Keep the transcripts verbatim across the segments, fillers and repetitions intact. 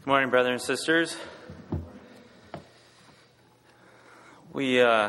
Good morning, brothers and sisters. We, uh,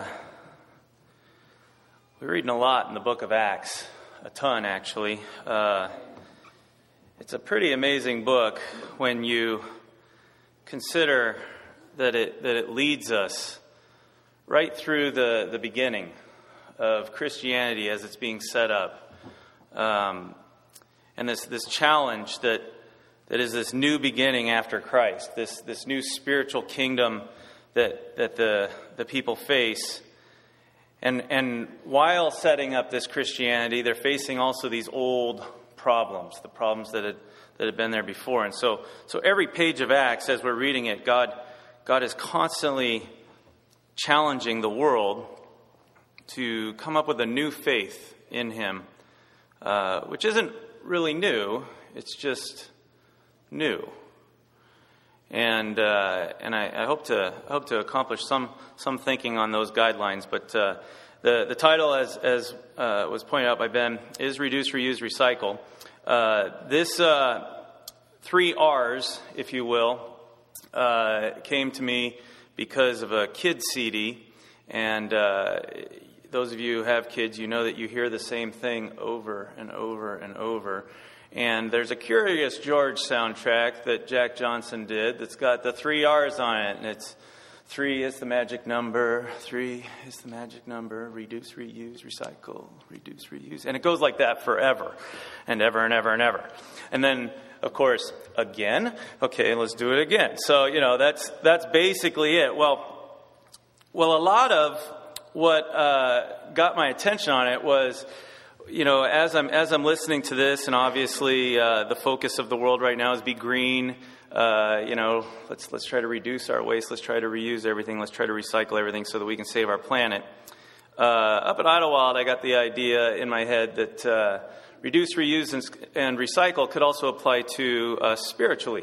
we're reading a lot in the book of Acts, a ton actually. Uh, it's a pretty amazing book when you consider that it that it leads us right through the, the beginning of Christianity as it's being set up. Um, and this, this challenge that that is this new beginning after Christ, this this new spiritual kingdom that that the the people face. And and while setting up this Christianity, they're facing also these old problems, the problems that had that had been there before. And so so every page of Acts, as we're reading it, God God is constantly challenging the world to come up with a new faith in Him, uh, which isn't really new. It's just new, and uh, and I, I hope to I hope to accomplish some some thinking on those guidelines. But uh, the the title, as as uh, was pointed out by Ben, is Reduce, Reuse, Recycle. Uh, this uh, three R's, if you will, uh, came to me because of a kid C D, and uh, those of you who have kids, you know that you hear the same thing over and over and over. And there's a Curious George soundtrack that Jack Johnson did that's got the three R's on it. And it's three is the magic number, three is the magic number, reduce, reuse, recycle, reduce, reuse. And it goes like that forever and ever and ever and ever. And then, of course, again. Okay, let's do it again. So, you know, that's that's basically it. Well, well, a lot of what uh, got my attention on it was, you know, as I'm as I'm listening to this, and obviously uh, the focus of the world right now is be green. Uh, you know, let's let's try to reduce our waste. Let's try to reuse everything. Let's try to recycle everything so that we can save our planet. Uh, up at Idlewild, I got the idea in my head that uh, reduce, reuse, and, and recycle could also apply to us spiritually,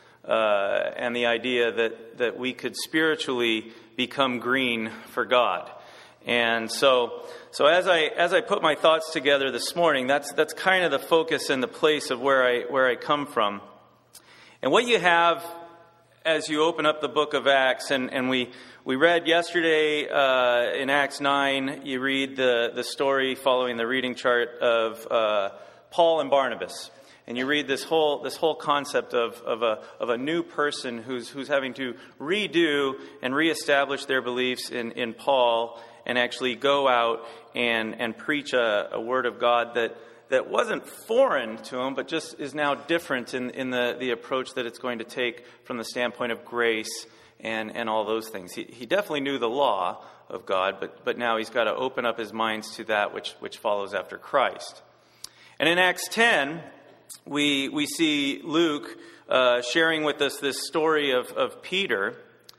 uh, and the idea that that we could spiritually become green for God. And so, so as I as I put my thoughts together this morning, that's that's kind of the focus and the place of where I where I come from. And what you have as you open up the book of Acts, and, and we we read yesterday uh, in Acts nine, you read the the story following the reading chart of uh, Paul and Barnabas, and you read this whole this whole concept of of a of a new person who's who's having to redo and reestablish their beliefs in in Paul, and actually go out and, and preach a, a word of God that, that wasn't foreign to him, but just is now different in, in the, the approach that it's going to take from the standpoint of grace and, and all those things. He, he definitely knew the law of God, but, but now he's got to open up his minds to that which, which follows after Christ. And in Acts ten, we, we see Luke uh, sharing with us this story of, of Peter.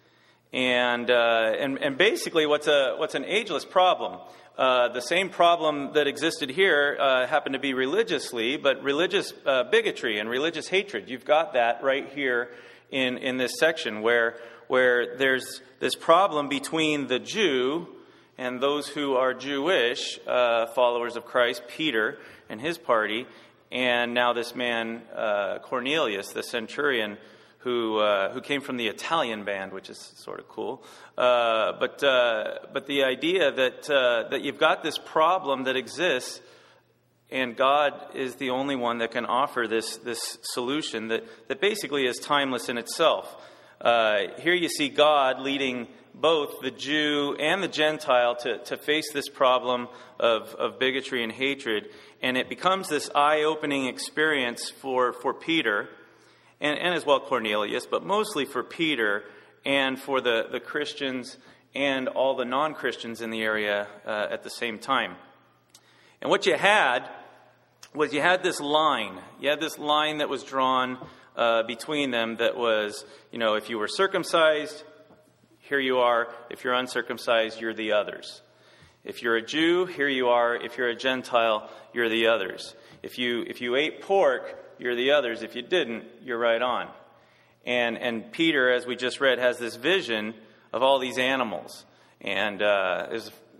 And, uh, and and basically, what's a what's an ageless problem? Uh, the same problem that existed here uh, happened to be religiously, but religious uh, bigotry and religious hatred. You've got that right here in, in this section, where where there's this problem between the Jew and those who are Jewish uh, followers of Christ, Peter and his party, and now this man uh, Cornelius, the centurion, who uh, who came from the Italian band, which is sort of cool. Uh, but uh, but the idea that uh, that you've got this problem that exists, and God is the only one that can offer this this solution that, that basically is timeless in itself. Uh, here you see God leading both the Jew and the Gentile to, to face this problem of, of bigotry and hatred, and it becomes this eye-opening experience for, for Peter, And, and as well Cornelius, but mostly for Peter and for the, the Christians and all the non-Christians in the area uh, at the same time. And what you had was you had this line. You had this line that was drawn uh, between them that was, you know, if you were circumcised, here you are. If you're uncircumcised, you're the others. If you're a Jew, here you are. If you're a Gentile, you're the others. If you if you ate pork, you're the others. If you didn't, you're right on. And and Peter, as we just read, has this vision of all these animals. And uh, there's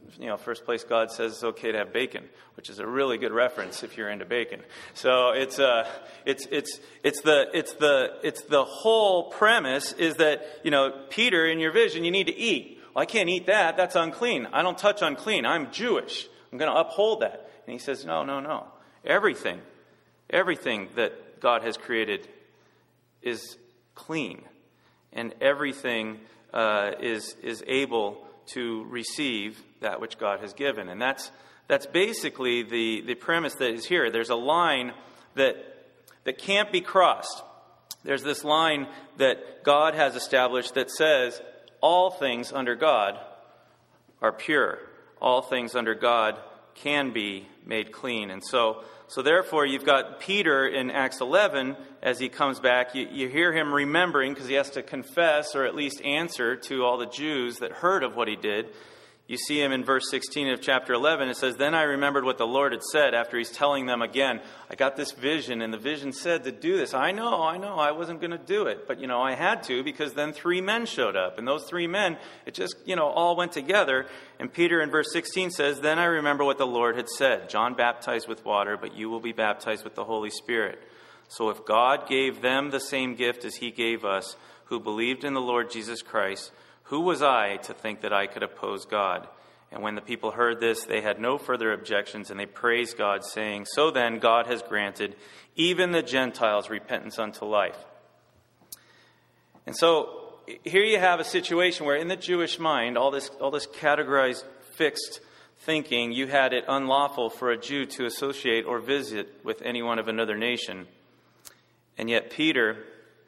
you know, first place God says it's okay to have bacon, which is a really good reference if you're into bacon. So it's uh, it's it's it's the it's the it's the whole premise is that, you know, Peter, in your vision, you need to eat. Well, I can't eat that. That's unclean. I don't touch unclean. I'm Jewish. I'm going to uphold that. And he says, no, no, no. Everything, everything that God has created is clean, and everything uh, is is able to receive that which God has given. And that's that's basically the, the premise that is here. There's a line that that can't be crossed. There's this line that God has established that says all things under God are pure. All things under God can be made clean. And so so therefore you've got Peter in Acts eleven, as he comes back, you, you hear him remembering, because he has to confess or at least answer to all the Jews that heard of what he did. You see him in verse sixteen of chapter eleven. It says, then I remembered what the Lord had said, after he's telling them again, I got this vision, and the vision said to do this. I know, I know, I wasn't going to do it. But, you know, I had to, because then three men showed up. And those three men, it just, you know, all went together. And Peter in verse sixteen says, then I remember what the Lord had said. John baptized with water, but you will be baptized with the Holy Spirit. So if God gave them the same gift as he gave us, who believed in the Lord Jesus Christ, who was I to think that I could oppose God? And when the people heard this, they had no further objections, and they praised God, saying, so then God has granted even the Gentiles repentance unto life. And so here you have a situation where in the Jewish mind, all this, all this categorized, fixed thinking, you had it unlawful for a Jew to associate or visit with anyone of another nation. And yet Peter,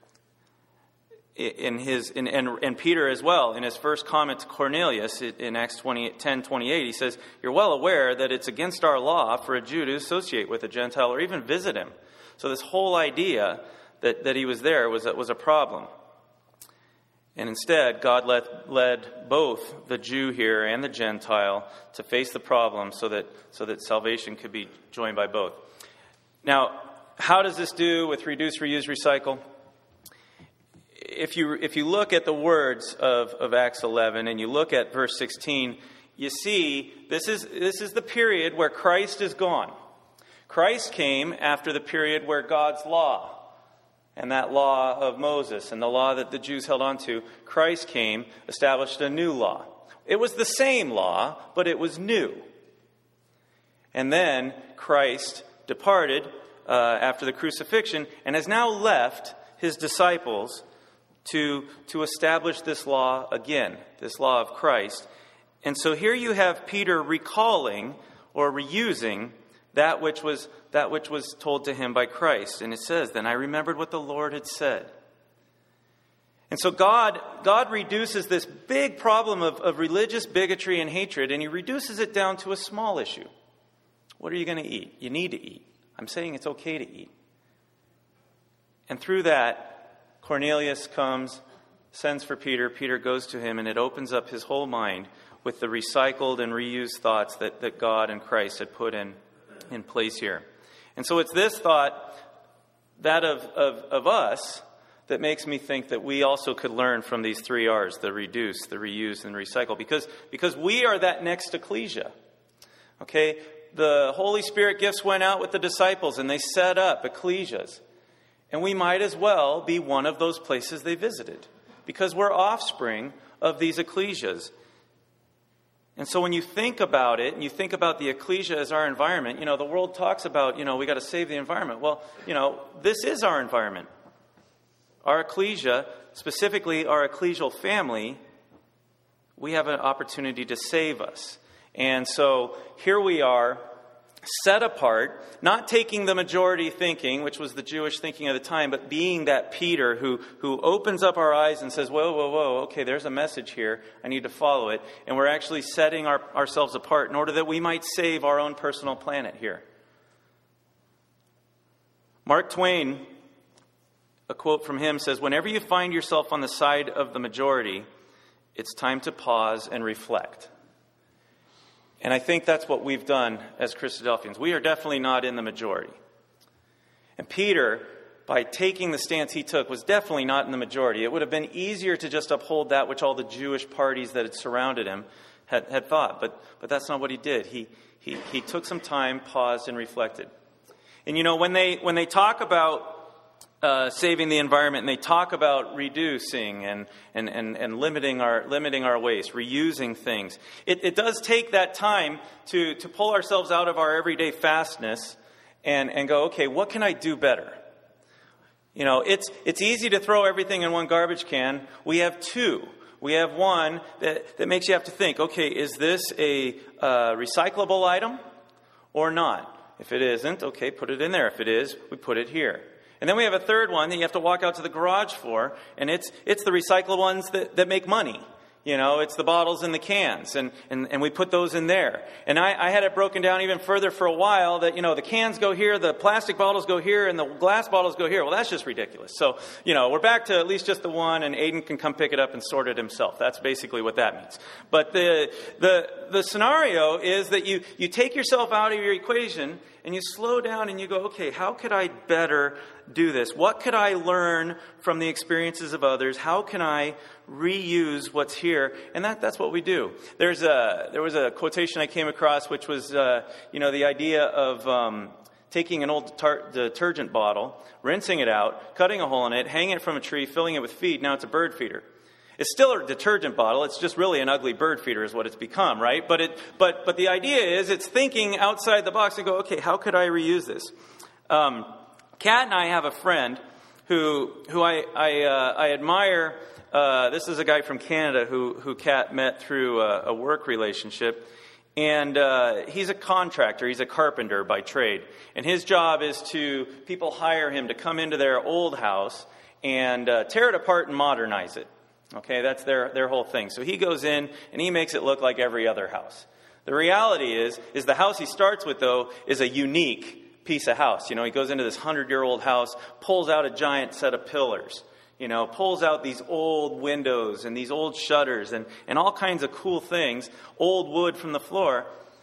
in his in, and, and Peter as well, in his first comment to Cornelius in Acts ten twenty-eight, he says, you're well aware that it's against our law for a Jew to associate with a Gentile or even visit him. So this whole idea that, that he was there was, was a problem. And instead, God led, led both the Jew here and the Gentile to face the problem so that so that salvation could be joined by both. Now, how does this do with reduce, reuse, recycle? If you if you look at the words of, of Acts eleven and you look at verse sixteen, you see this is this is the period where Christ is gone. Christ came after the period where God's law, and that law of Moses and the law that the Jews held on to, Christ came, established a new law. It was the same law, but it was new. And then Christ departed uh, after the crucifixion and has now left his disciples to, to establish this law again, this law of Christ. And so here you have Peter recalling or reusing that which was that which was told to him by Christ. And it says, then I remembered what the Lord had said. And so God, God reduces this big problem of, of religious bigotry and hatred, and he reduces it down to a small issue. What are you going to eat? You need to eat. I'm saying it's okay to eat. And through that, Cornelius comes, sends for Peter. Peter goes to him, and it opens up his whole mind with the recycled and reused thoughts that, that God and Christ had put in, in place here. And so it's this thought, that of, of, of us, that makes me think that we also could learn from these three R's, the reduce, the reuse, and recycle, because, because we are that next ecclesia. Okay? The Holy Spirit gifts went out with the disciples, and they set up ecclesias. And we might as well be one of those places they visited, because we're offspring of these ecclesias. And so when you think about it, and you think about the ecclesia as our environment, you know, the world talks about, you know, we got to save the environment. Well, you know, this is our environment. Our ecclesia, specifically our ecclesial family, we have an opportunity to save us. And so here we are, set apart, not taking the majority thinking, which was the Jewish thinking of the time, but being that Peter who, who opens up our eyes and says, whoa, whoa, whoa, okay, there's a message here. I need to follow it. And we're actually setting our, ourselves apart in order that we might save our own personal planet here. Mark Twain, a quote from him says, whenever you find yourself on the side of the majority, it's time to pause and reflect. And I think that's what we've done as Christadelphians. We are definitely not in the majority. And Peter, by taking the stance he took, was definitely not in the majority. It would have been easier to just uphold that which all the Jewish parties that had surrounded him had, had thought. But but that's not what he did. He he he took some time, paused, and reflected. And you know, when they when they talk about uh, saving the environment, and they talk about reducing and and, and, and limiting our limiting our waste, reusing things, it, it does take that time to to pull ourselves out of our everyday fastness and and go, okay, what can I do better? You know, it's it's easy to throw everything in one garbage can. We have two. We have one that, that makes you have to think, okay, is this a uh, recyclable item or not? If it isn't, okay, put it in there. If it is, we put it here. And then we have a third one that you have to walk out to the garage for, and it's it's the recyclable ones that, that make money. You know, it's the bottles and the cans, and, and, and we put those in there. And I, I had it broken down even further for a while that, you know, the cans go here, the plastic bottles go here, and the glass bottles go here. Well, that's just ridiculous. So, you know, we're back to at least just the one, and Aiden can come pick it up and sort it himself. That's basically what that means. But the the the scenario is that you, you take yourself out of your equation, and you slow down and you go, okay, how could I better do this? What could I learn from the experiences of others? How can I reuse what's here? And that, that's what we do. There's a, there was a quotation I came across, which was, uh, you know, the idea of um, taking an old tar- detergent bottle, rinsing it out, cutting a hole in it, hanging it from a tree, filling it with feed. Now it's a bird feeder. It's still a detergent bottle. It's just really an ugly bird feeder is what it's become, right? But it, but but the idea is it's thinking outside the box and go, okay, how could I reuse this? Um, Kat and I have a friend who who I I, uh, I admire. Uh, this is a guy from Canada who who Kat met through a, a work relationship, and uh, he's a contractor. He's a carpenter by trade, and his job is to people hire him to come into their old house and uh, tear it apart and modernize it. Okay, that's their, their whole thing. So he goes in and he makes it look like every other house. The reality is, is the house he starts with, though, is a unique piece of house. You know, he goes into this hundred-year-old house, pulls out a giant set of pillars, you know, pulls out these old windows and these old shutters and, and all kinds of cool things, old wood from the floor.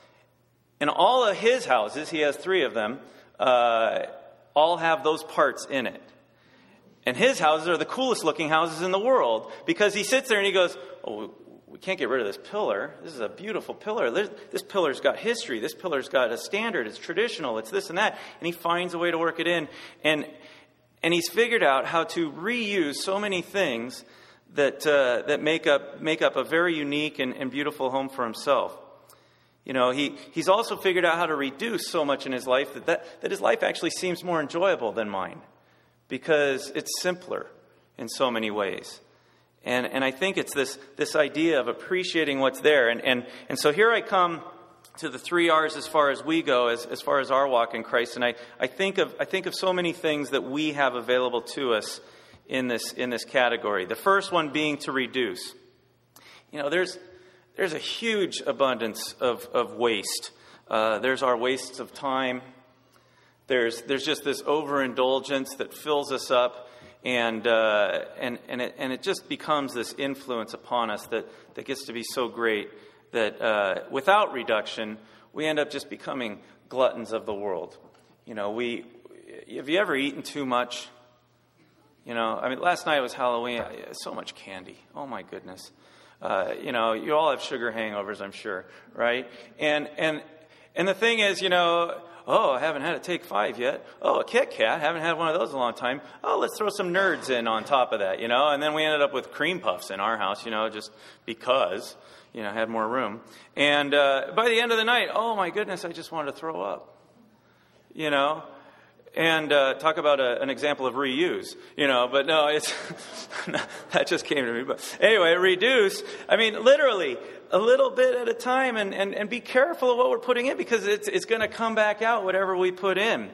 And all of his houses, he has three of them, uh, all have those parts in it. And his houses are the coolest looking houses in the world because he sits there and he goes, oh, we can't get rid of this pillar. This is a beautiful pillar. This pillar's got history. This pillar's got a standard. It's traditional. It's this and that. And he finds a way to work it in. And and he's figured out how to reuse so many things that uh, that make up make up a very unique and, and beautiful home for himself. You know, he, he's also figured out how to reduce so much in his life that, that, that his life actually seems more enjoyable than mine. Because it's simpler in so many ways. And and I think it's this this idea of appreciating what's there. And and, and so here I come to the three R's as far as we go, as, as far as our walk in Christ. And I, I think of I think of so many things that we have available to us in this in this category. The first one being to reduce. You know, there's there's a huge abundance of, of waste. Uh, there's our wastes of time. There's there's just this overindulgence that fills us up, and uh, and and it and it just becomes this influence upon us that, that gets to be so great that uh, without reduction, we end up just becoming gluttons of the world. You know, we have you ever eaten too much? You know, I mean, last night was Halloween. So much candy. Oh my goodness. Uh, you know, you all have sugar hangovers, I'm sure, right? And and and the thing is, you know. Oh, I haven't had a Take Five yet. Oh, a Kit Kat. Haven't had one of those in a long time. Oh, let's throw some Nerds in on top of that, you know. And then we ended up with cream puffs in our house, you know, just because, you know, had more room. And uh, by the end of the night, oh my goodness, I just wanted to throw up, you know. And uh, talk about a, an example of reuse, you know. But no, it's that just came to me. But anyway, reduce. I mean, literally. A little bit at a time, and, and, and be careful of what we're putting in because it's it's going to come back out whatever we put in.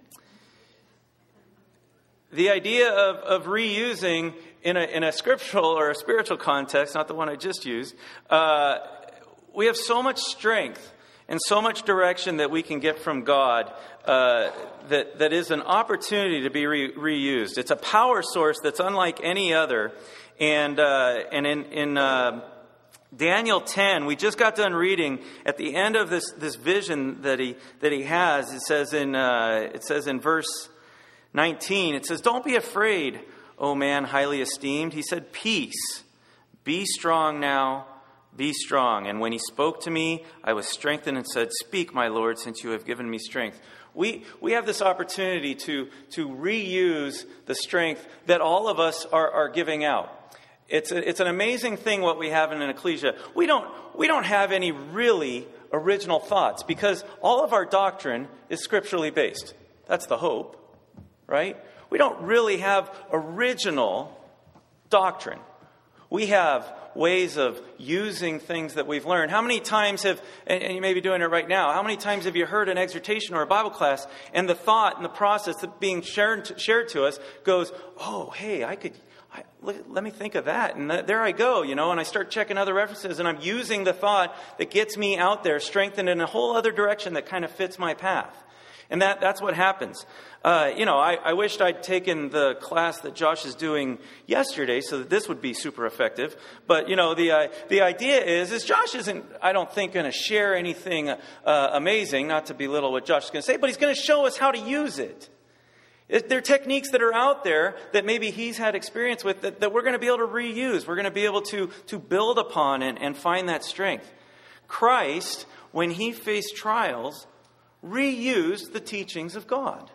The idea of, of reusing in a in a scriptural or a spiritual context, not the one I just used, uh, we have so much strength and so much direction that we can get from God uh, that that is an opportunity to be re- reused. It's a power source that's unlike any other, and uh, and in in. Uh, Daniel ten, we just got done reading at the end of this, this vision that he that he has. It says in uh, it says in verse nineteen, it says, "Don't be afraid, O man highly esteemed." He said, "Peace, be strong now, Be strong. And when he spoke to me, I was strengthened and said, Speak, my Lord, since you have given me strength. We we have this opportunity to, to reuse the strength that all of us are, are giving out. It's a, it's an amazing thing what we have in an ecclesia. We don't we don't have any really original thoughts because all of our doctrine is scripturally based. That's the hope, right? We don't really have original doctrine. We have ways of using things that we've learned. How many times have, and you may be doing it right now, how many times have you heard an exhortation or a Bible class and the thought and the process that being shared, shared to us goes, oh, hey, I could, I, let, let me think of that. And th- there I go, you know, and I start checking other references and I'm using the thought that gets me out there, strengthened in a whole other direction that kind of fits my path. And that, that's what happens. Uh, you know, I, I wished I'd taken the class that Josh is doing yesterday so that this would be super effective. But, you know, the uh, the idea is, is Josh isn't, I don't think, going to share anything uh, amazing, not to belittle what Josh is going to say, but he's going to show us how to use it. it. There are techniques that are out there that maybe he's had experience with that, that we're going to be able to reuse. We're going to be able to, to build upon and, and find that strength. Christ, when he faced trials, reused the teachings of God.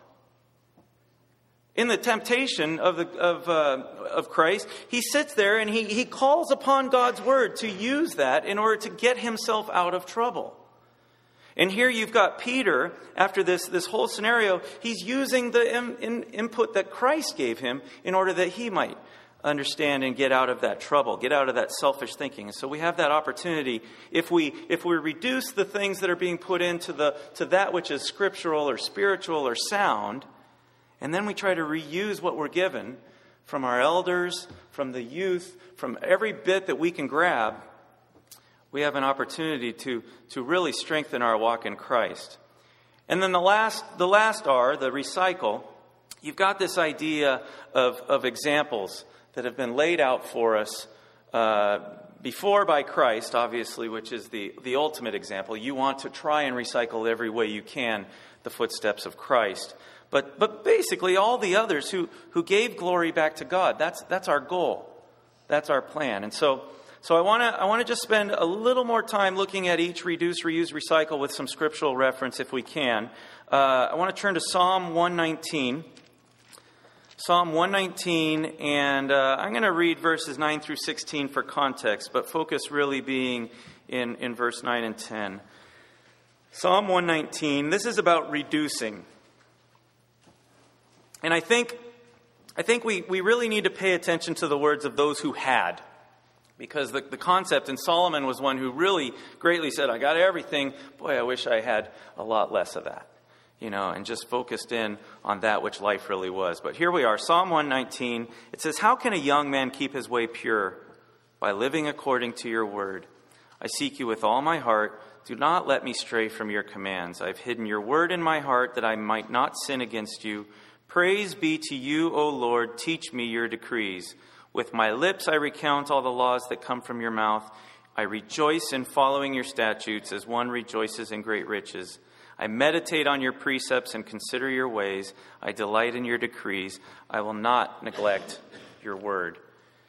In the temptation of the, of uh, of Christ, he sits there and he, he calls upon God's word to use that in order to get himself out of trouble. And here you've got Peter, after this, this whole scenario, he's using the in, in, input that Christ gave him in order that he might understand and get out of that trouble, get out of that selfish thinking. And so we have that opportunity if we if we reduce the things that are being put into the to that which is scriptural or spiritual or sound, and then we try to reuse what we're given from our elders, from the youth, from every bit that we can grab, we have an opportunity to to really strengthen our walk in Christ. And then the last the last R, the recycle, you've got this idea of of examples that have been laid out for us uh, before by Christ, obviously, which is the, the ultimate example. You want to try and recycle every way you can the footsteps of Christ. But but basically all the others who, who gave glory back to God, that's that's our goal. That's our plan. And so so I want to I want to just spend a little more time looking at each reduce, reuse, recycle with some scriptural reference if we can. Uh, I want to turn to Psalm one nineteen. Psalm one nineteen, and uh, I'm going to read verses nine through sixteen for context, but focus really being in, in verse nine and ten. Psalm one nineteen, this is about reducing. And I think I think we, we really need to pay attention to the words of those who had. Because the, the concept, and Solomon was one who really greatly said, I got everything. Boy, I wish I had a lot less of that. You know, and just focused in on that which life really was. But here we are, Psalm one nineteen. It says, How can a young man keep his way pure? By living according to your word. I seek you with all my heart. Do not let me stray from your commands. I've hidden your word in my heart that I might not sin against you. Praise be to you, O Lord. Teach me your decrees. With my lips I recount all the laws that come from your mouth. I rejoice in following your statutes as one rejoices in great riches. I meditate on your precepts and consider your ways. I delight in your decrees. I will not neglect your word.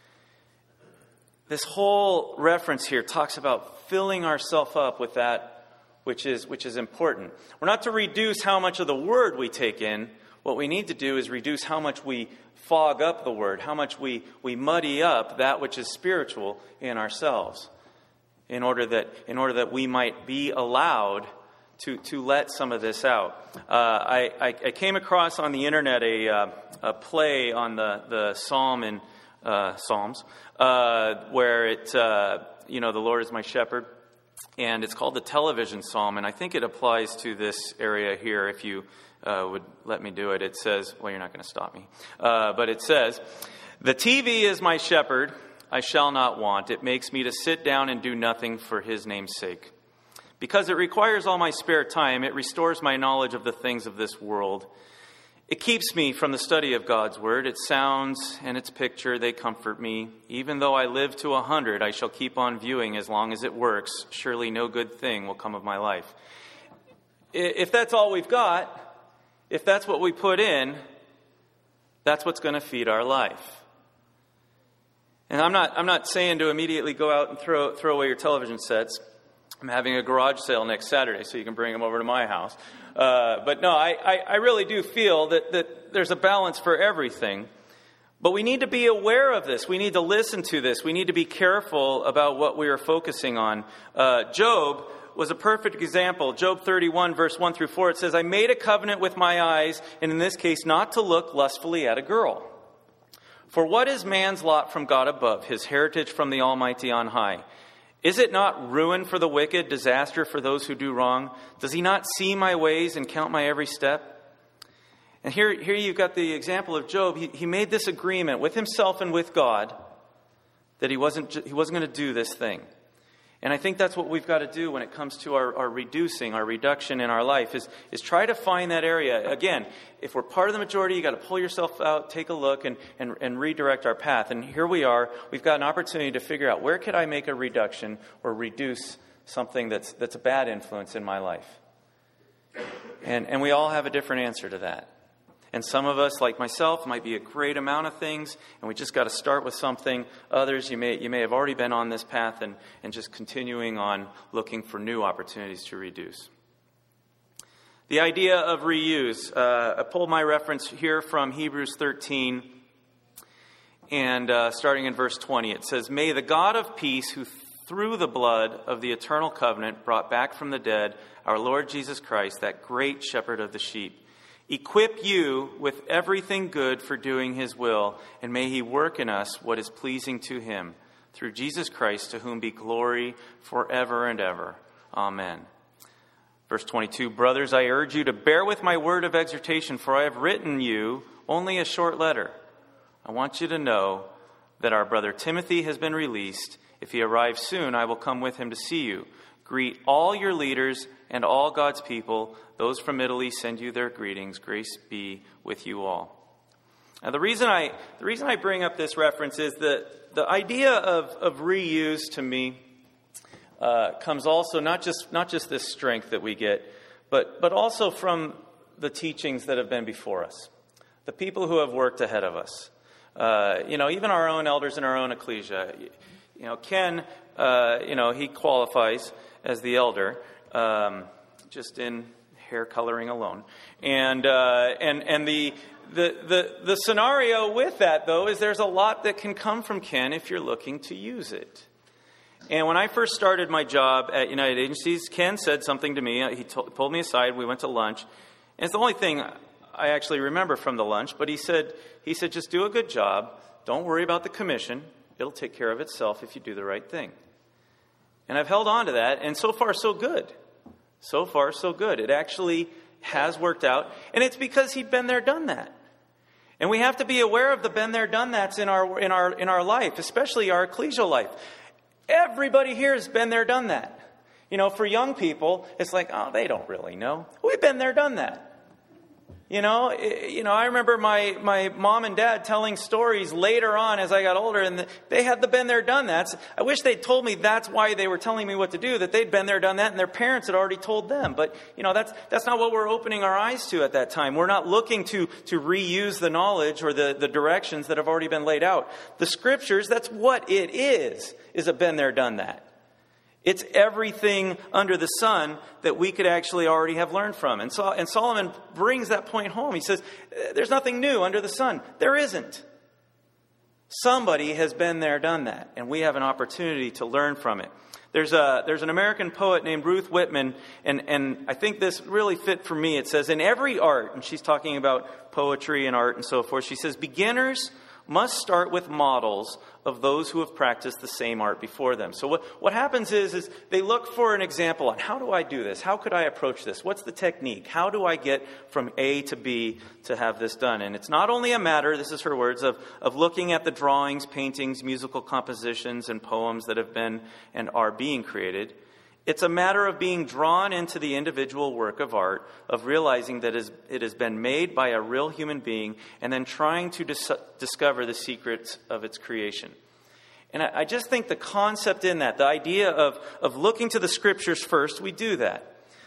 This whole reference here talks about filling ourselves up with that which is which is important. We're not to reduce how much of the word we take in. What we need to do is reduce how much we fog up the word, how much we, we muddy up that which is spiritual in ourselves, in order that in order that we might be allowed to to let some of this out. Uh, I, I, I came across on the internet a, uh, a play on the, the Psalm in uh, Psalms uh, where it, uh, you know, the Lord is my shepherd, and it's called the television Psalm, and I think it applies to this area here if you uh, would let me do it. It says, well, you're not going to stop me, uh, but it says, the T V is my shepherd, I shall not want. It makes me to sit down and do nothing for his name's sake. Because it requires all my spare time, it restores my knowledge of the things of this world. It keeps me from the study of God's word. Its sounds and its picture, they comfort me. Even though I live to a hundred, I shall keep on viewing as long as it works. Surely no good thing will come of my life. If that's all we've got, if that's what we put in, that's what's going to feed our life. And I'm not I'm not saying to immediately go out and throw throw away your television sets. I'm having a garage sale next Saturday, so you can bring them over to my house. Uh, but no, I, I, I really do feel that, that there's a balance for everything. But we need to be aware of this. We need to listen to this. We need to be careful about what we are focusing on. Uh, Job was a perfect example. Job thirty-one, verse one through four, it says, I made a covenant with my eyes, and in this case, not to look lustfully at a girl. For what is man's lot from God above, his heritage from the Almighty on high? Is it not ruin for the wicked, disaster for those who do wrong? Does he not see my ways and count my every step? And here, here you've got the example of Job. He, he made this agreement with himself and with God that he wasn't, he wasn't going to do this thing. And I think that's what we've got to do when it comes to our, our reducing, our reduction in our life, is, is try to find that area. Again, if we're part of the majority, you've got to pull yourself out, take a look, and, and, and redirect our path. And here we are. We've got an opportunity to figure out, where could I make a reduction or reduce something that's, that's a bad influence in my life? And, and we all have a different answer to that. And some of us, like myself, might be a great amount of things, and we just got to start with something. Others, you may you may have already been on this path and, and just continuing on looking for new opportunities to reduce. The idea of reuse. Uh, I pulled my reference here from Hebrews thirteen, and uh, starting in verse twenty, it says, May the God of peace, who through the blood of the eternal covenant brought back from the dead our Lord Jesus Christ, that great shepherd of the sheep, equip you with everything good for doing his will, and may he work in us what is pleasing to him, through Jesus Christ, to whom be glory forever and ever. Amen. Verse twenty-two, Brothers, I urge you to bear with my word of exhortation, for I have written you only a short letter. I want you to know that our brother Timothy has been released. If he arrives soon, I will come with him to see you. Greet all your leaders and all God's people. Those from Italy send you their greetings. Grace be with you all. Now, the reason I the reason I bring up this reference is that the idea of, of reuse to me uh, comes also not just not just this strength that we get, but but also from the teachings that have been before us, the people who have worked ahead of us. Uh, you know, even our own elders in our own ecclesia. You know, Ken, uh, you know, he qualifies as the elder, um, just in hair coloring alone. And uh, and and the, the the the scenario with that, though, is there's a lot that can come from Ken if you're looking to use it. And when I first started my job at United Agencies, Ken said something to me. He to- pulled me aside. We went to lunch. And it's the only thing I actually remember from the lunch. But he said, he said, just do a good job. Don't worry about the commission. It'll take care of itself if you do the right thing. And I've held on to that, and so far, so good. So far, so good. It actually has worked out, and it's because he'd been there, done that. And we have to be aware of the been there, done that's in our in our in our life, especially our ecclesial life. Everybody here has been there, done that. You know, for young people, it's like, oh, they don't really know. We've been there, done that. You know, you know, I remember my, my mom and dad telling stories later on as I got older, and they had the been there, done that. I wish they'd told me that's why they were telling me what to do, that they'd been there, done that, and their parents had already told them. But, you know, that's that's not what we're opening our eyes to at that time. We're not looking to, to reuse the knowledge or the, the directions that have already been laid out. The Scriptures, that's what it is, is a been there, done that. It's everything under the sun that we could actually already have learned from. And, so, and Solomon brings that point home. He says, there's nothing new under the sun. There isn't. Somebody has been there, done that. And we have an opportunity to learn from it. There's a there's an American poet named Ruth Whitman, and, and I think this really fit for me. It says, in every art, and she's talking about poetry and art and so forth, she says, beginners must start with models of those who have practiced the same art before them. So what, what happens is, is they look for an example on how do I do this? How could I approach this? What's the technique? How do I get from A to B to have this done? And it's not only a matter, this is her words, of, of looking at the drawings, paintings, musical compositions, and poems that have been and are being created. It's a matter of being drawn into the individual work of art, of realizing that it has been made by a real human being, and then trying to dis- discover the secrets of its creation. And I, I just think the concept in that, the idea of, of looking to the Scriptures first, we do that.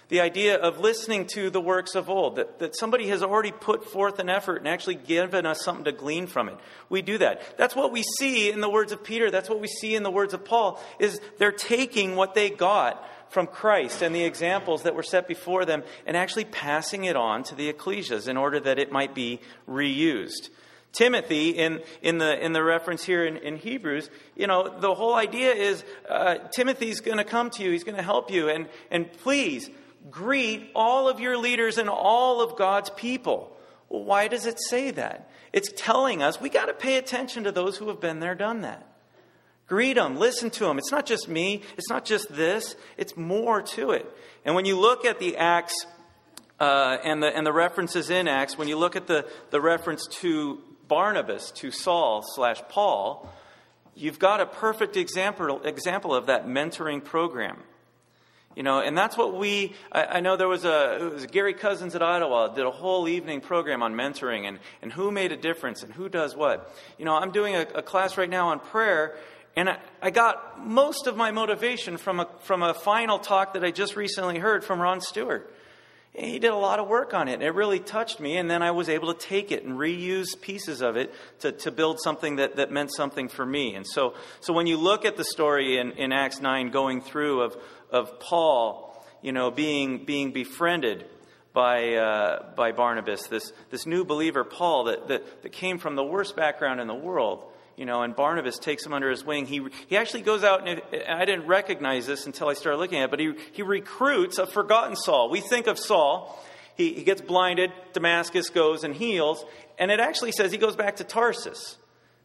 The idea of listening to the works of old, that, that somebody has already put forth an effort and actually given us something to glean from it. We do that. That's what we see in the words of Peter. That's what we see in the words of Paul, is they're taking what they got from Christ and the examples that were set before them and actually passing it on to the ecclesias in order that it might be reused. Timothy, in, in the in the reference here in, in Hebrews, you know, the whole idea is uh, Timothy's going to come to you. He's going to help you. And, and please, greet all of your leaders and all of God's people. Well, why does it say that? It's telling us we got to pay attention to those who have been there, done that. Greet them, listen to them. It's not just me. It's not just this. It's more to it. And when you look at the Acts uh, and the and the references in Acts, when you look at the, the reference to Barnabas, to Saul slash Paul, you've got a perfect example example of that mentoring program. You know, and that's what we, I, I know there was a, it was Gary Cousins at Ottawa, did a whole evening program on mentoring and, and who made a difference and who does what. You know, I'm doing a, a class right now on prayer, and I, I got most of my motivation from a, from a final talk that I just recently heard from Ron Stewart. He did a lot of work on it, and it really touched me, and then I was able to take it and reuse pieces of it to, to build something that, that meant something for me. And so so when you look at the story in, in Acts nine going through of of Paul, you know, being being befriended by uh, by Barnabas, this this new believer Paul that, that that came from the worst background in the world, you know, and Barnabas takes him under his wing. He he actually goes out, and I didn't recognize this until I started looking at it, but he he recruits a forgotten Saul. We think of Saul, he, he gets blinded, Damascus goes and heals, and it actually says he goes back to Tarsus.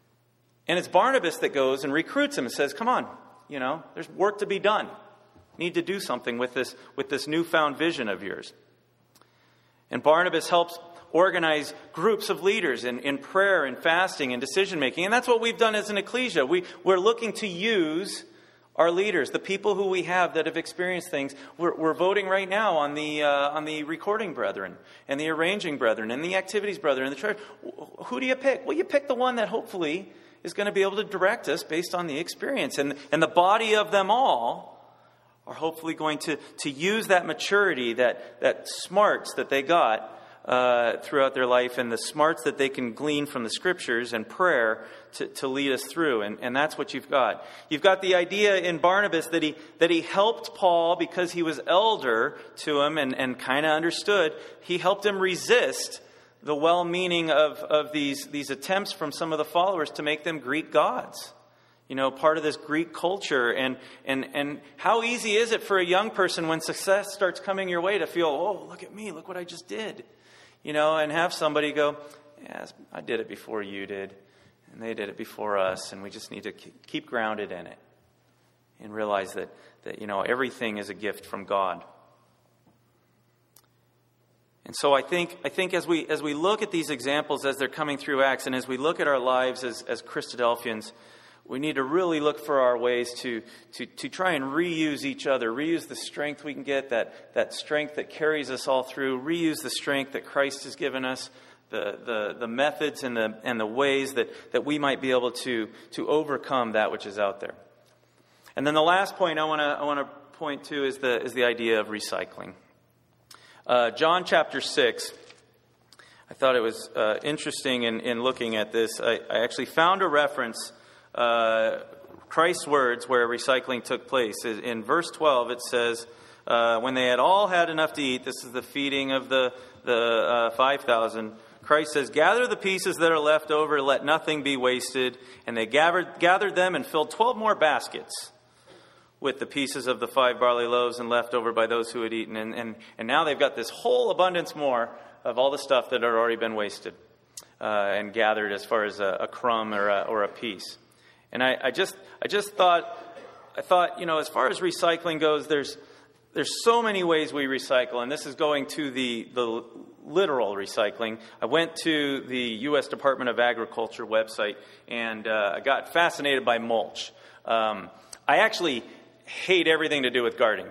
And it's Barnabas that goes and recruits him and says, come on, you know, there's work to be done. Need to do something with this with this newfound vision of yours. And Barnabas helps organize groups of leaders in, in prayer and fasting and decision making. And that's what we've done as an ecclesia. We, we're looking to use our leaders, the people who we have that have experienced things. We're, we're voting right now on the uh, on the recording brethren and the arranging brethren and the activities brethren in the church. Who do you pick? Well, you pick the one that hopefully is going to be able to direct us based on the experience. And, and the body of them all are hopefully going to, to use that maturity, that, that smarts that they got uh, throughout their life, and the smarts that they can glean from the scriptures and prayer to, to lead us through. And, and that's what you've got. You've got the idea in Barnabas that he that he helped Paul because he was elder to him and, and kind of understood. He helped him resist the well-meaning of, of these, these attempts from some of the followers to make them Greek gods. You know, part of this Greek culture. And, and, and how easy is it for a young person when success starts coming your way to feel, oh, look at me, look what I just did. You know, and have somebody go, yes, I did it before you did. And they did it before us. And we just need to keep grounded in it. And realize that, that, you know, everything is a gift from God. And so I think I think as we as we look at these examples as they're coming through Acts, and as we look at our lives as, as Christadelphians, we need to really look for our ways to, to, to try and reuse each other, reuse the strength we can get, that, that strength that carries us all through, reuse the strength that Christ has given us, the, the, the methods and the and the ways that, that we might be able to, to overcome that which is out there. And then the last point I want to I want to point to is the is the idea of recycling. Uh, John chapter six. I thought it was uh, interesting in, in looking at this. I, I actually found a reference. Uh, Christ's words where recycling took place. In verse twelve, it says, uh, when they had all had enough to eat, this is the feeding of the, the uh, five thousand, Christ says, gather the pieces that are left over, let nothing be wasted. And they gathered, gathered them and filled twelve more baskets with the pieces of the five barley loaves and left over by those who had eaten. And, and, and now they've got this whole abundance more of all the stuff that had already been wasted uh, and gathered as far as a, a crumb or a, or a piece. And I, I just, I just thought, I thought, you know, as far as recycling goes, there's, there's so many ways we recycle, and this is going to the, the literal recycling. I went to the U S Department of Agriculture website, and uh, I got fascinated by mulch. Um, I actually hate everything to do with gardening. Just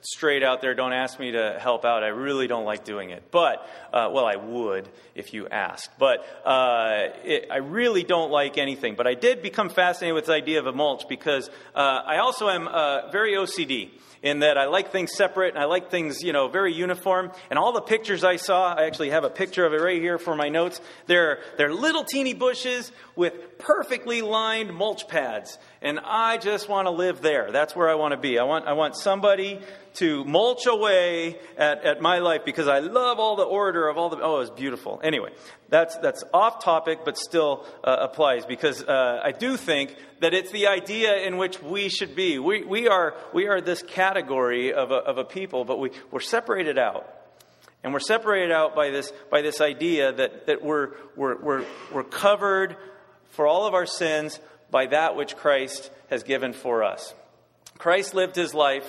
straight out there, don't ask me to help out. I really don't like doing it. But, uh, well, I would if you asked. But uh, it, I really don't like anything. But I did become fascinated with the idea of a mulch because uh, I also am uh, very O C D. In that I like things separate, and I like things, you know, very uniform. And all the pictures I saw, I actually have a picture of it right here for my notes. They're, they're little teeny bushes with perfectly lined mulch pads. And I just want to live there. That's where I want to be. I want I want somebody to mulch away at, at my life because I love all the order of all the... Oh, it's beautiful. Anyway, that's that's off topic, but still uh, applies because uh, I do think that it's the idea in which we should be. We we are we are this category of a, of a people, but we, we're separated out. And we're separated out by this by this idea that, that we're, we're we're we're covered for all of our sins by that which Christ has given for us. Christ lived his life.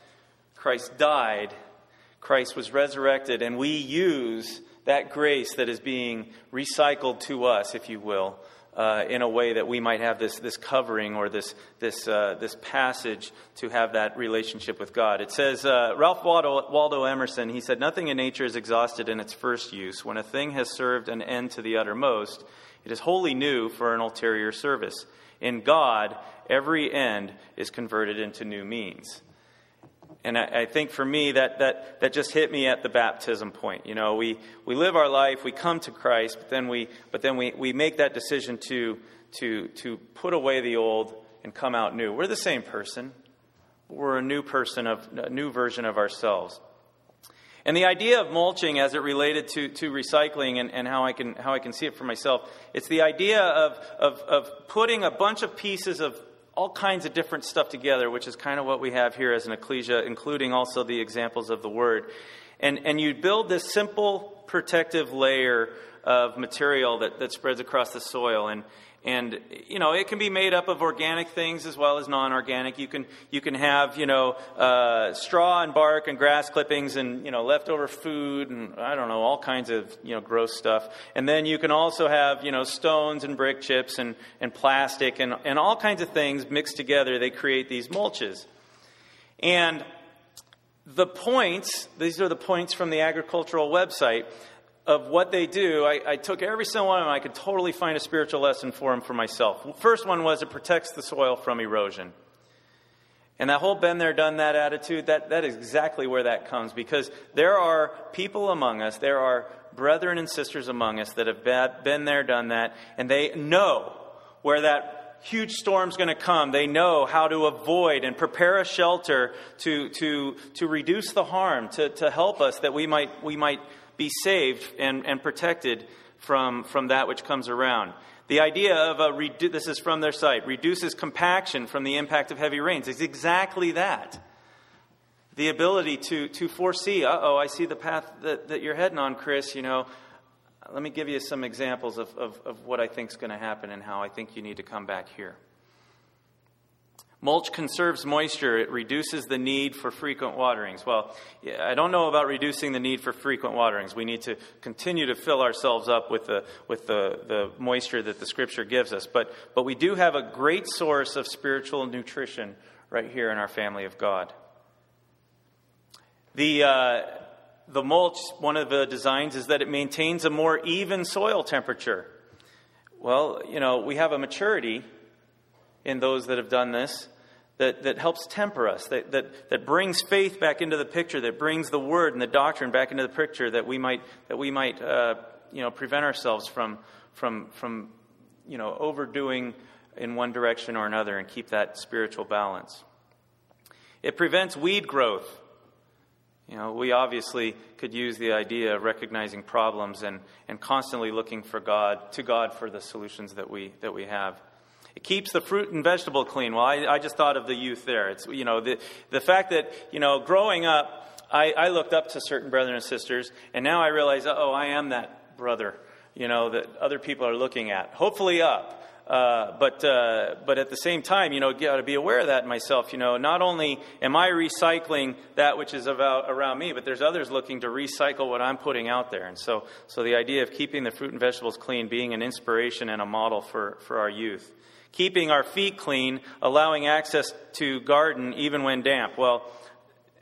Christ died. Christ was resurrected. And we use that grace that is being recycled to us, if you will, uh, in a way that we might have this this covering or this this uh, this passage to have that relationship with God. It says, uh, Ralph Waldo, Waldo Emerson, he said, "Nothing in nature is exhausted in its first use. When a thing has served an end to the uttermost, it is wholly new for an ulterior service. In God, every end is converted into new means." And I, I think for me, that, that, that just hit me at the baptism point. You know, we, we live our life, we come to Christ, but then we but then we, we make that decision to to to put away the old and come out new. We're the same person. We're a new person, of a new version of ourselves. And the idea of mulching as it related to, to recycling and, and how I can how I can see it for myself, it's the idea of, of of putting a bunch of pieces of all kinds of different stuff together, which is kind of what we have here as an ecclesia, including also the examples of the Word. And and you build this simple protective layer of material that, that spreads across the soil. And And, you know, it can be made up of organic things as well as non-organic. You can you can have, you know, uh, straw and bark and grass clippings and, you know, leftover food and, I don't know, all kinds of, you know, gross stuff. And then you can also have, you know, stones and brick chips and, and plastic and, and all kinds of things mixed together. They create these mulches. And the points, these are the points from the agricultural website, of what they do. I, I took every single one of them. I could totally find a spiritual lesson for them for myself. First one was it protects the soil from erosion. And that whole been there, done that attitude, that, that is exactly where that comes. Because there are people among us, there are brethren and sisters among us that have been there, done that, and they know where that huge storm's going to come. They know how to avoid and prepare a shelter to to to reduce the harm, to, to help us that we might we might be saved and, and protected from, from that which comes around. The idea of a, redu- this is from their site, reduces compaction from the impact of heavy rains. It's exactly that. The ability to, to foresee, uh-oh, I see the path that, that you're heading on, Chris, you know. Let me give you some examples of, of, of what I think is going to happen and how I think you need to come back here. Mulch conserves moisture. It reduces the need for frequent waterings. Well, I don't know about reducing the need for frequent waterings. We need to continue to fill ourselves up with the with the, the moisture that the Scripture gives us. But but we do have a great source of spiritual nutrition right here in our family of God. The uh, the mulch, one of the designs is that it maintains a more even soil temperature. Well, you know, we have a maturity in those that have done this, that, that helps temper us, that, that that brings faith back into the picture, that brings the Word and the doctrine back into the picture, that we might that we might uh, you know prevent ourselves from from from you know overdoing in one direction or another and keep that spiritual balance. It prevents weed growth. You know, we obviously could use the idea of recognizing problems and, and constantly looking for God to God for the solutions that we that we have. It keeps the fruit and vegetable clean. Well, I, I just thought of the youth there. It's, you know, the the fact that, you know, growing up, I, I looked up to certain brethren and sisters, and now I realize, oh, I am that brother, you know, that other people are looking at. Hopefully up. Uh, but uh, but at the same time, you know, got to be aware of that myself. You know, not only am I recycling that which is about around me, but there's others looking to recycle what I'm putting out there. And so, so the idea of keeping the fruit and vegetables clean, being an inspiration and a model for, for our youth. Keeping our feet clean, allowing access to garden even when damp. Well,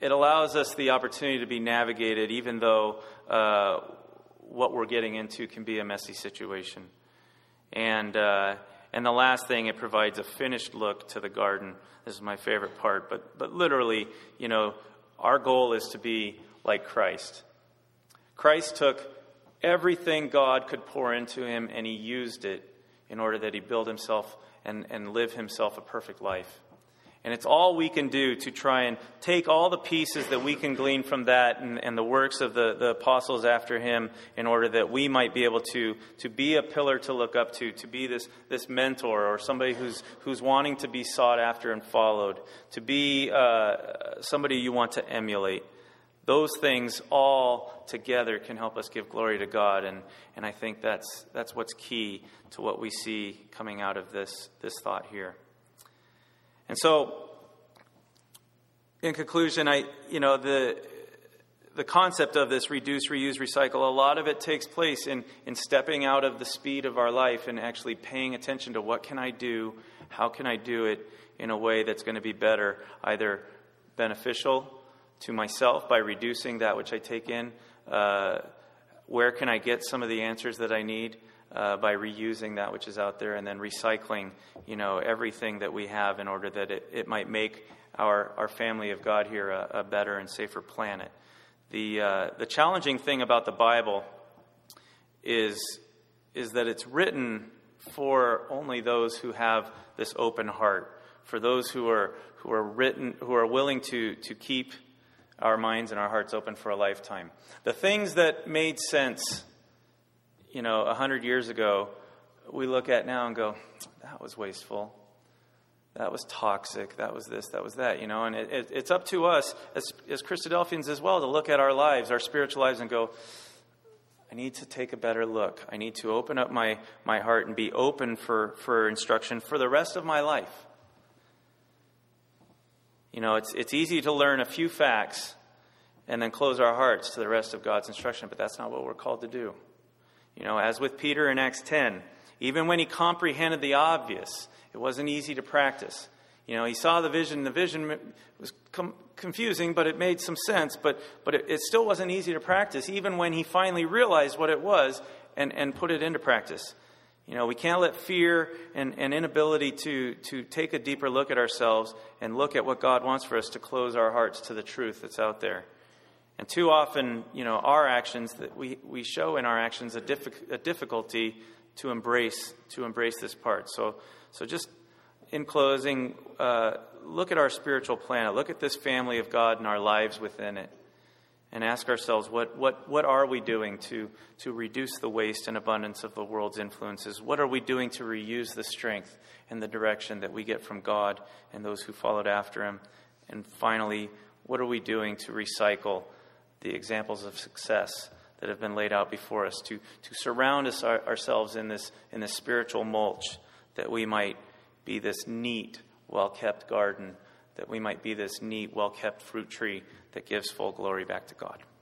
it allows us the opportunity to be navigated, even though uh, what we're getting into can be a messy situation. And uh, and the last thing, it provides a finished look to the garden. This is my favorite part. But but literally, you know, our goal is to be like Christ. Christ took everything God could pour into him, and he used it in order that he build himself and, and live himself a perfect life. And it's all we can do to try and take all the pieces that we can glean from that and, and the works of the, the apostles after him in order that we might be able to, to be a pillar to look up to, to be this, this mentor or somebody who's, who's wanting to be sought after and followed, to be uh, somebody you want to emulate. Those things all together can help us give glory to God, and, and I think that's that's what's key to what we see coming out of this, this thought here. And so, in conclusion, I you know the the concept of this reduce, reuse, recycle, a lot of it takes place in, in stepping out of the speed of our life and actually paying attention to what can I do, how can I do it in a way that's going to be better, either beneficial to myself by reducing that which I take in, uh, where can I get some of the answers that I need uh, by reusing that which is out there, and then recycling, you know, everything that we have in order that it, it might make our, our family of God here a, a better and safer planet. The uh, the challenging thing about the Bible is is that it's written for only those who have this open heart, for those who are who are written who are willing to to keep our minds and our hearts open for a lifetime. The things that made sense, you know, a hundred years ago, we look at now and go, that was wasteful. That was toxic. That was this, that was that, you know. And it, it, it's up to us as, as Christadelphians as well to look at our lives, our spiritual lives, and go, I need to take a better look. I need to open up my, my heart and be open for, for instruction for the rest of my life. You know, it's it's easy to learn a few facts and then close our hearts to the rest of God's instruction, but that's not what we're called to do. You know, as with Peter in Acts ten, even when he comprehended the obvious, it wasn't easy to practice. You know, he saw the vision. The vision was com- confusing, but it made some sense. But but it, it still wasn't easy to practice, even when he finally realized what it was and, and put it into practice. You know, we can't let fear and, and inability to, to take a deeper look at ourselves and look at what God wants for us to close our hearts to the truth that's out there. And too often, you know, our actions, that we, we show in our actions a, diffi- a difficulty to embrace to embrace this part. So so just in closing, uh, look at our spiritual planet. Look at this family of God and our lives within it. And ask ourselves, what, what, what are we doing to, to reduce the waste and abundance of the world's influences? What are we doing to reuse the strength and the direction that we get from God and those who followed after him? And finally, what are we doing to recycle the examples of success that have been laid out before us, to, to surround us our, ourselves in this, in this spiritual mulch, that we might be this neat, well-kept garden, that we might be this neat, well-kept fruit tree that gives full glory back to God.